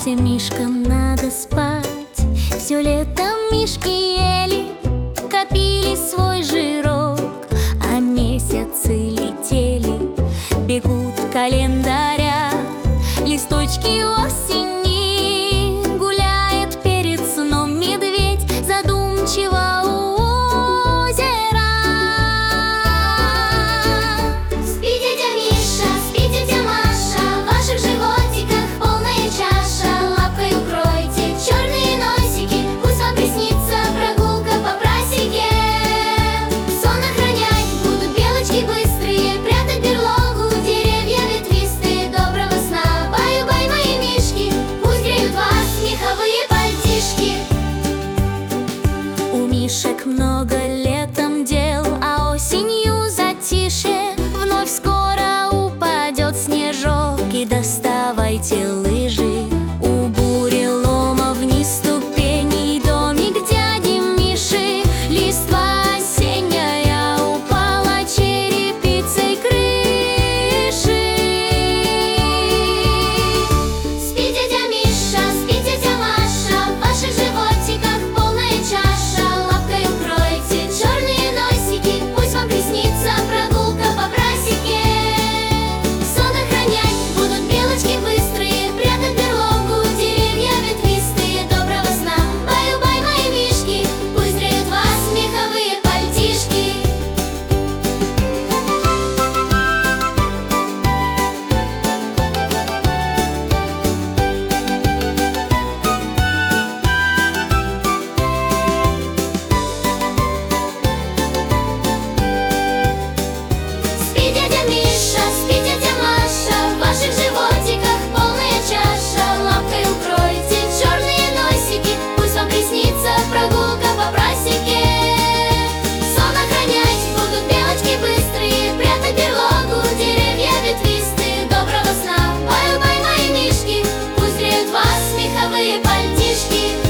Всем мишкам надо спать. Все лето мишки ели, копили свой жирок, а месяцы летели, бегут календаря. Листочки осени, гуляет перед сном медведь задумчиво у озера. Спи, дядя Миша, спи, тетя Маша, в ваших животиках полная чаша. Лапкой укройте черные носики, пусть вам приснится прогулка по просеке. Сон охранять будут белочки быстрые, прятать берлогу деревья ветвистые. Доброго сна, баю-бай, мои мишки, пусть греют вас меховые пальтишки. У мишек много летом дел, а осенью затишье. Вновь скоро упадет снежок, и доставайте лыжи. У бурелома вниз ступеней домик дяди Миши. Листва осенняя упала черепицей крыши. Спи, дядя Миша, спи, тетя Маша, в ваших животиках полная чаша. Лапкой укройте черные носики, пусть вам приснится прогулка по просеке. Сон охранять будут белочки быстрые, прятать берлогу деревья ветвистые. Доброго сна, баю-бай, мои мишки, пусть греют вас меховые пальтишки. Спи, дядя Миша, спи, тетя Маша, в ваших животиках полная чаша. Лапкой укройте черные носики, пусть вам приснится прогулка по просеке. Сон охранять будут белочки быстрые, прятать берлогу деревья ветвистые. Доброго сна, баю-бай, мои мишки, пусть греют вас меховые пальтишки.